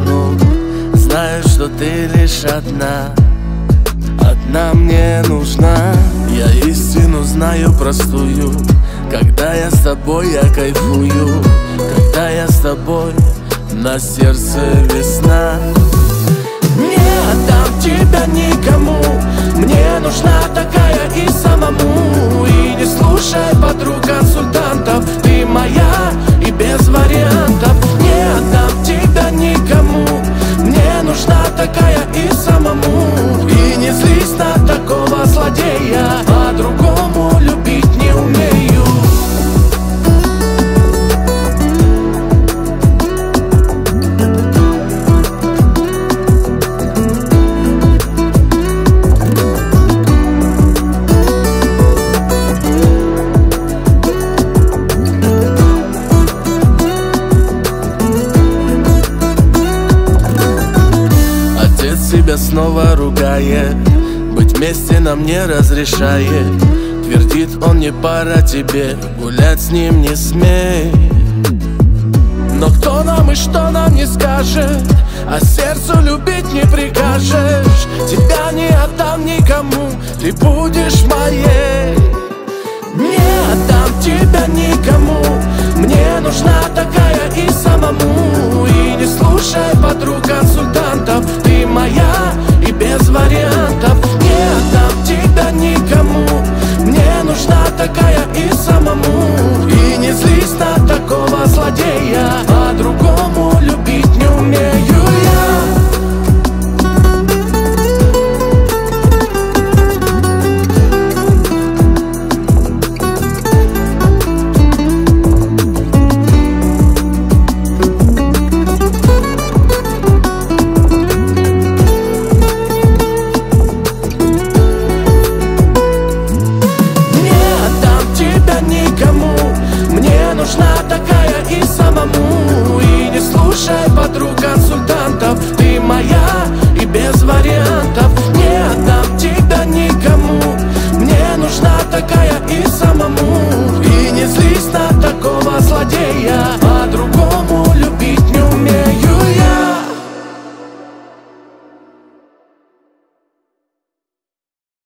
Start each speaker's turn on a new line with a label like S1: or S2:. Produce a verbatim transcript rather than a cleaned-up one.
S1: одну. Знаю, что ты лишь одна, одна мне нужна. Я истину знаю простую: когда я с тобой, я кайфую. Когда я с тобой, на сердце весна. Не отдам тебя никому, мне нужна такая и самому. И не слушай подруг консультантов, ты моя и без вариантов. Не отдам тебя никому, мне нужна такая и самому. И не злись на такого злодея, по-другому любить не умею. Себя снова ругает, быть вместе нам не разрешает. Твердит он: не пора тебе, гулять с ним не смей. Но кто нам и что нам не скажет, а сердцу любить не прикажешь. Тебя не отдам никому, ты будешь моей. Не отдам тебя никому, мне нужна такая и самому. И не слушай подруг